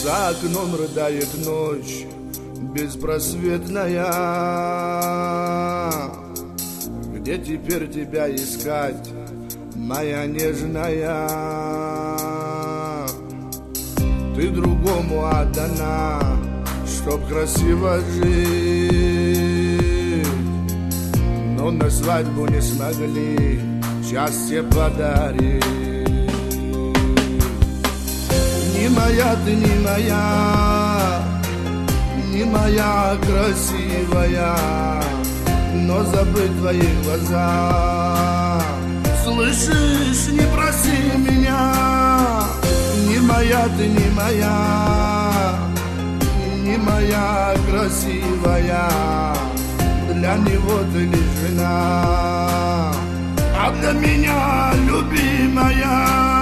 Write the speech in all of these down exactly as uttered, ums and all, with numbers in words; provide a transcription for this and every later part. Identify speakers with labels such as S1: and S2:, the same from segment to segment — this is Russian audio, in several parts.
S1: За окном рыдает ночь беспросветная. Где теперь тебя искать, моя нежная? Ты другому отдана, чтоб красиво жить, но на свадьбу не смогли счастье подарить. Не моя ты, не моя, не моя красивая, но забыть твои глаза. Слышишь, не проси меня. Не моя ты, не моя, не моя красивая, для него ты лишь жена, а для меня любимая.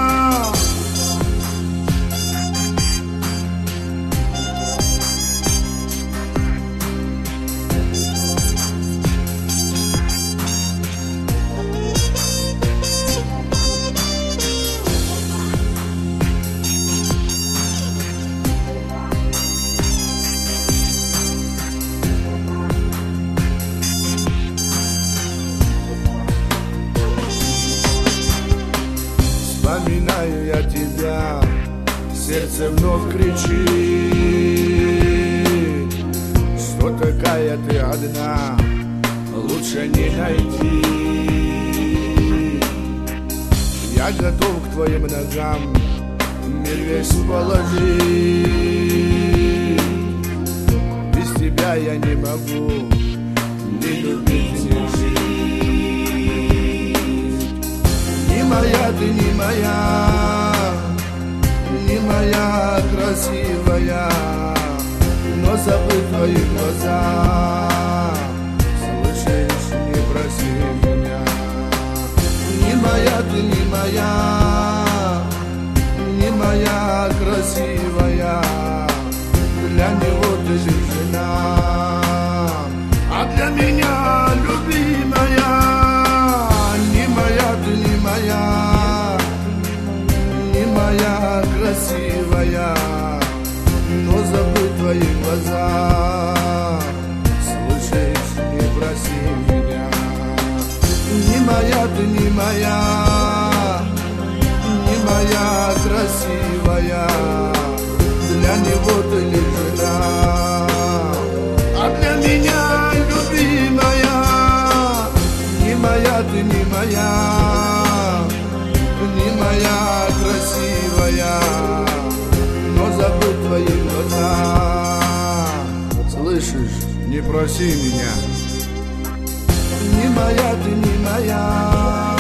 S1: Вспоминаю я тебя, сердце вновь кричит, что такая ты одна, лучше не найти. Я готов к твоим ногам мир весь положить. Без тебя я не могу ни любить, ни жить. Не моя ты, не моя, не моя красивая, но забыть твои глаза. Слышишь, не проси меня. Не моя ты, не моя, не моя красивая, для него ты лишь жена, а для меня любимая. Не моя ты, не моя, не моя красивая, но забыть твои глаза. Слышишь, не проси меня. Не моя ты, не моя, не моя красивая, для него ты лишь жена, а для меня любимая. Не моя ты, не моя, не моя красивая, но забыть твои глаза. Слышишь, не проси меня. Не моя ты, не моя.